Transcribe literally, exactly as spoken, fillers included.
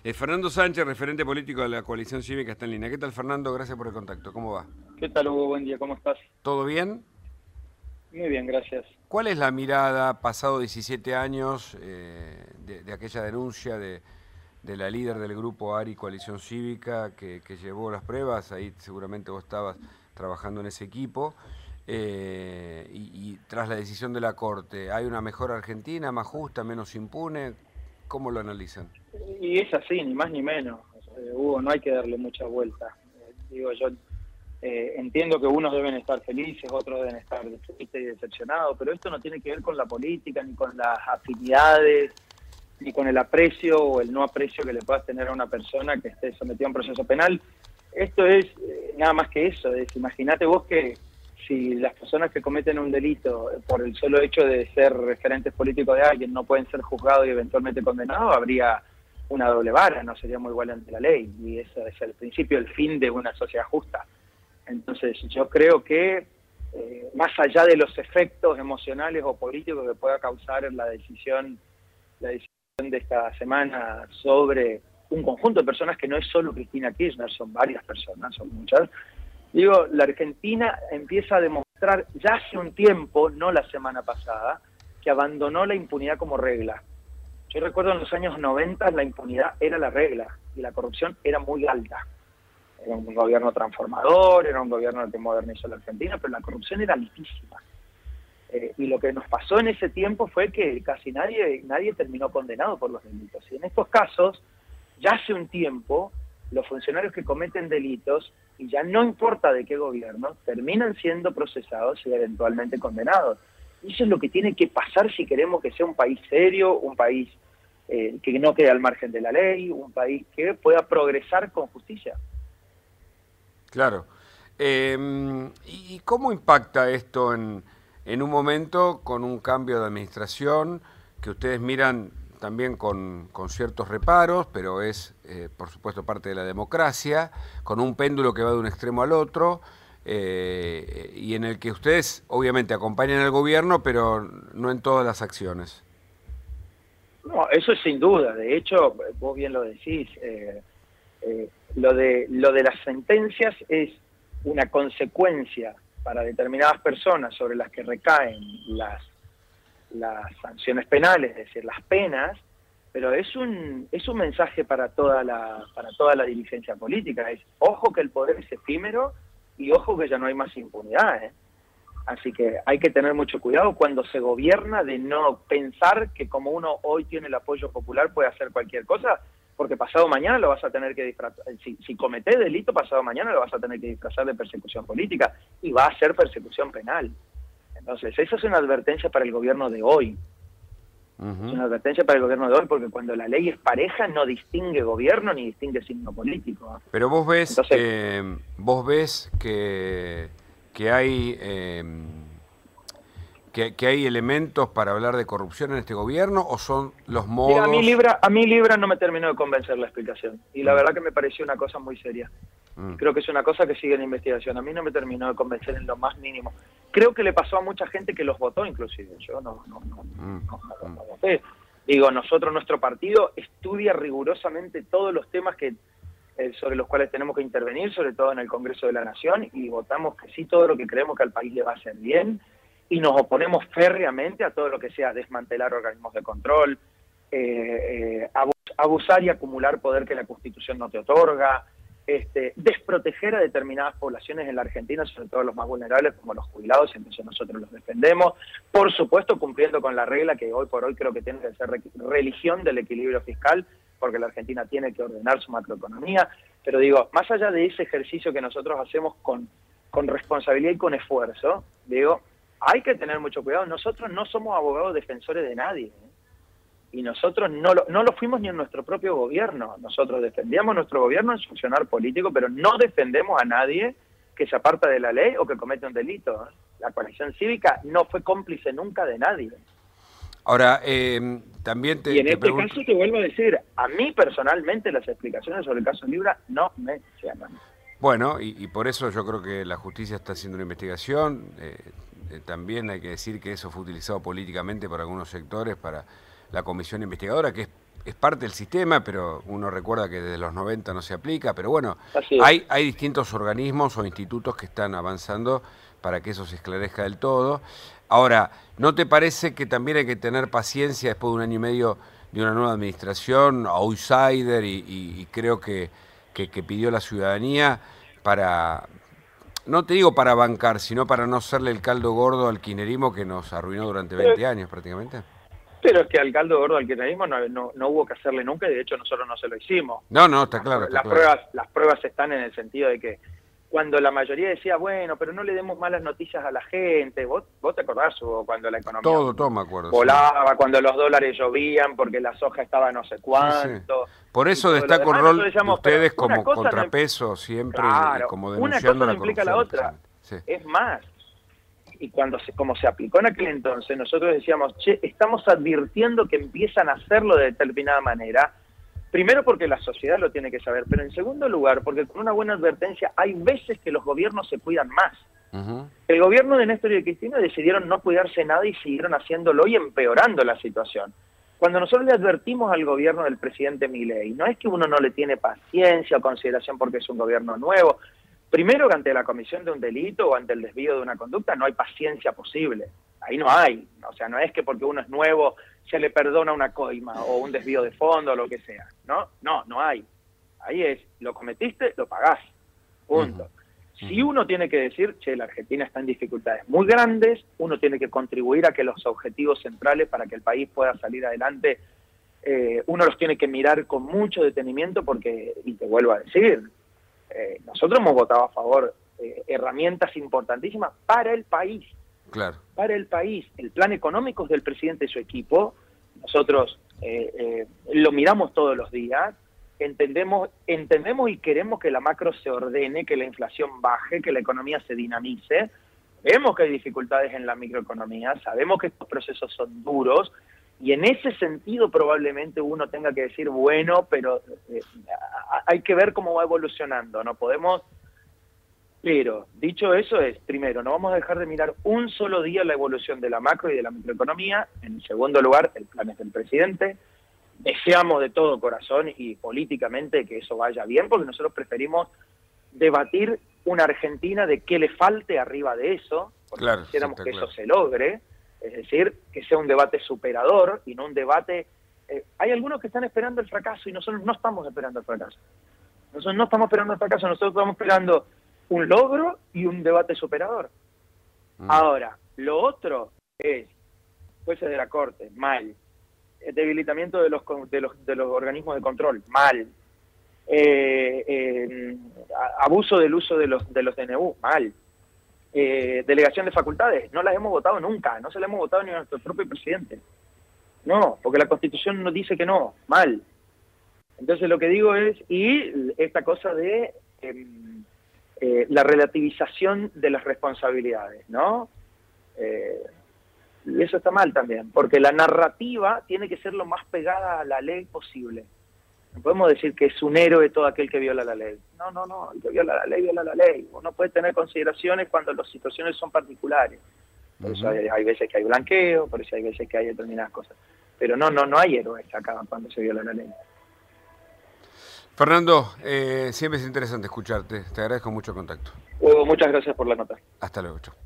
Eh, Fernando Sánchez, referente político de la Coalición Cívica, está en línea. ¿Qué tal, Fernando? Gracias por el contacto. ¿Cómo va? ¿Qué tal, Hugo? Buen día, ¿cómo estás? ¿Todo bien? Muy bien, gracias. ¿Cuál es la mirada, pasado diecisiete años, eh, de, de aquella denuncia de, de la líder del grupo ARI Coalición Cívica que, que llevó las pruebas? Ahí seguramente vos estabas trabajando en ese equipo. Eh, y, y tras la decisión de la Corte, ¿hay una mejor Argentina, más justa, menos impune? ¿Cómo lo analizan? Y es así, ni más ni menos. Eh, Hugo, no hay que darle mucha vuelta. Eh, digo, yo eh, entiendo que unos deben estar felices, otros deben estar tristes y decepcionados, pero esto no tiene que ver con la política, ni con las afinidades, ni con el aprecio o el no aprecio que le puedas tener a una persona que esté sometida a un proceso penal. Esto es eh, nada más que eso. Es, imagínate vos que si las personas que cometen un delito por el solo hecho de ser referentes políticos de alguien no pueden ser juzgados y eventualmente condenados, habría una doble vara, no seríamos igual ante la ley. Y eso es el principio, el fin de una sociedad justa. Entonces yo creo que eh, más allá de los efectos emocionales o políticos que pueda causar la decisión, la decisión de esta semana sobre un conjunto de personas que no es solo Cristina Kirchner, son varias personas, son muchas. Digo, la Argentina empieza a demostrar ya hace un tiempo, no la semana pasada, que abandonó la impunidad como regla. Yo recuerdo en los años noventa la impunidad era la regla y la corrupción era muy alta. Era un gobierno transformador, era un gobierno que modernizó la Argentina, pero la corrupción era altísima. Eh, y lo que nos pasó en ese tiempo fue que casi nadie, nadie terminó condenado por los delitos. Y en estos casos, ya hace un tiempo, los funcionarios que cometen delitos, y ya no importa de qué gobierno, terminan siendo procesados y eventualmente condenados. Y eso es lo que tiene que pasar si queremos que sea un país serio, un país eh, que no quede al margen de la ley, un país que pueda progresar con justicia. Claro. Eh, ¿Y cómo impacta esto en, en un momento con un cambio de administración que ustedes miran también con, con ciertos reparos, pero es, eh, por supuesto, parte de la democracia, con un péndulo que va de un extremo al otro, eh, y en el que ustedes obviamente acompañan al gobierno, pero no en todas las acciones? No, eso es sin duda. De hecho, vos bien lo decís, eh, eh, lo de, lo de las sentencias es una consecuencia para determinadas personas sobre las que recaen las, las sanciones penales, es decir, las penas, pero es un, es un mensaje para toda la, para toda la dirigencia política. Es, ojo que el poder es efímero y ojo que ya no hay más impunidad, ¿eh? Así que hay que tener mucho cuidado cuando se gobierna de no pensar que como uno hoy tiene el apoyo popular puede hacer cualquier cosa, porque pasado mañana lo vas a tener que disfrazar. Si, si cometés delito, pasado mañana lo vas a tener que disfrazar de persecución política y va a ser persecución penal. Entonces, esa es una advertencia para el gobierno de hoy. Uh-huh. Es una advertencia para el gobierno de hoy porque cuando la ley es pareja no distingue gobierno ni distingue signo político. Pero vos ves, Entonces, eh, vos ves que... que hay eh, que, que hay elementos para hablar de corrupción en este gobierno, o son los modos... Mira, a mí Libra, a mí Libra no me terminó de convencer la explicación y la mm. verdad que me pareció una cosa muy seria. Mm. Creo que es una cosa que sigue en investigación. A mí no me terminó de convencer en lo más mínimo. Creo que le pasó a mucha gente que los votó, inclusive. Yo no, no, no, mm. no, no, no voté. Digo, nosotros, nuestro partido estudia rigurosamente todos los temas que Eh, sobre los cuales tenemos que intervenir, sobre todo en el Congreso de la Nación, y votamos que sí todo lo que creemos que al país le va a hacer bien, y nos oponemos férreamente a todo lo que sea desmantelar organismos de control, eh, eh, abusar y acumular poder que la Constitución no te otorga, este, desproteger a determinadas poblaciones en la Argentina, sobre todo los más vulnerables como los jubilados, y entonces nosotros los defendemos, por supuesto cumpliendo con la regla que hoy por hoy creo que tiene que ser religión del equilibrio fiscal, porque la Argentina tiene que ordenar su macroeconomía, pero digo, más allá de ese ejercicio que nosotros hacemos con, con responsabilidad y con esfuerzo, digo, hay que tener mucho cuidado. Nosotros no somos abogados defensores de nadie, ¿eh? Y nosotros no lo, no lo fuimos ni en nuestro propio gobierno. Nosotros defendíamos nuestro gobierno en su accionar político, pero no defendemos a nadie que se aparta de la ley o que comete un delito, ¿eh? La coalición cívica no fue cómplice nunca de nadie. Ahora, eh, también te Y en te este pregunto... caso te vuelvo a decir, a mí personalmente las explicaciones sobre el caso Libra no me llaman. Bueno, y, y por eso yo creo que la justicia está haciendo una investigación. Eh, eh, también hay que decir que eso fue utilizado políticamente por algunos sectores para la comisión investigadora, que es es parte del sistema, pero uno recuerda que desde los noventa no se aplica, pero bueno, Así es. hay, hay distintos organismos o institutos que están avanzando para que eso se esclarezca del todo. Ahora, ¿no te parece que también hay que tener paciencia después de un año y medio de una nueva administración, outsider, y, y, y creo que, que, que pidió la ciudadanía para, no te digo para bancar, sino para no serle el caldo gordo al kirchnerismo que nos arruinó durante veinte años prácticamente? Pero es que al caldo gordo al kirchnerismo no, no, no hubo que hacerle nunca, y de hecho nosotros no se lo hicimos. No, no, está Las, claro. Está las, claro. Pruebas, las pruebas están en el sentido de que cuando la mayoría decía, bueno, pero no le demos malas noticias a la gente, vos, vos te acordás, Hugo, cuando la economía Todo, todo me acuerdo. volaba, Sí. Cuando los dólares llovían porque la soja estaba no sé cuánto. Sí, sí. Por eso destaco el rol decíamos, de ustedes como cosa contrapeso no, siempre, claro, y como una denunciando cosa no la implica la corrupción. otra. Sí. Es más, y cuando se, como se aplicó en aquel entonces, nosotros decíamos, che, estamos advirtiendo que empiezan a hacerlo de determinada manera. Primero porque la sociedad lo tiene que saber, pero en segundo lugar porque con una buena advertencia hay veces que los gobiernos se cuidan más. Uh-huh. El gobierno de Néstor y de Cristina decidieron no cuidarse nada y siguieron haciéndolo y empeorando la situación. Cuando nosotros le advertimos al gobierno del presidente Milei, no es que uno no le tiene paciencia o consideración porque es un gobierno nuevo. Primero, que ante la comisión de un delito o ante el desvío de una conducta no hay paciencia posible. Ahí no hay. O sea, no es que porque uno es nuevo se le perdona una coima o un desvío de fondo o lo que sea. No, no, no hay. Ahí es, lo cometiste, lo pagás. Punto. Uh-huh. Si uno tiene que decir, che, la Argentina está en dificultades muy grandes, uno tiene que contribuir a que los objetivos centrales para que el país pueda salir adelante, eh, uno los tiene que mirar con mucho detenimiento porque, y te vuelvo a decir, eh, nosotros hemos votado a favor eh, herramientas importantísimas para el país. Claro. Para el país. El plan económico es del presidente y su equipo. Nosotros eh, eh, lo miramos todos los días. Entendemos, entendemos y queremos que la macro se ordene, que la inflación baje, que la economía se dinamice. Vemos que hay dificultades en la microeconomía, sabemos que estos procesos son duros, y en ese sentido probablemente uno tenga que decir, bueno, pero eh, hay que ver cómo va evolucionando. No podemos... Pero, dicho eso, es, primero, no vamos a dejar de mirar un solo día la evolución de la macro y de la microeconomía. En segundo lugar, el plan es del presidente. Deseamos de todo corazón y políticamente que eso vaya bien, porque nosotros preferimos debatir una Argentina de qué le falte arriba de eso, porque claro, quisiéramos sí, que claro. eso se logre, es decir, que sea un debate superador y no un debate... Eh, hay algunos que están esperando el fracaso y nosotros no estamos esperando el fracaso. Nosotros no estamos esperando el fracaso, nosotros estamos esperando un logro y un debate superador. Mm. Ahora, lo otro es, jueces de la Corte, mal. El debilitamiento de los, de los, de los organismos de control, mal. Eh, eh, abuso del uso de los, de los D N U, mal. Eh, delegación de facultades, no las hemos votado nunca, no se las hemos votado ni a nuestro propio presidente. No, porque la Constitución nos dice que no, mal. Entonces lo que digo es, y esta cosa de... Eh, Eh, la relativización de las responsabilidades, ¿no? Eh, y eso está mal también, porque la narrativa tiene que ser lo más pegada a la ley posible. No podemos decir que es un héroe todo aquel que viola la ley. No, no, no, el que viola la ley, viola la ley. Uno puede tener consideraciones cuando las situaciones son particulares. Por eso hay, hay veces que hay blanqueo, por eso hay veces que hay determinadas cosas. Pero no, no, no hay héroes acá cuando se viola la ley. Fernando, eh, siempre es interesante escucharte. Te agradezco mucho el contacto. Hugo, muchas gracias por la nota. Hasta luego. Chau.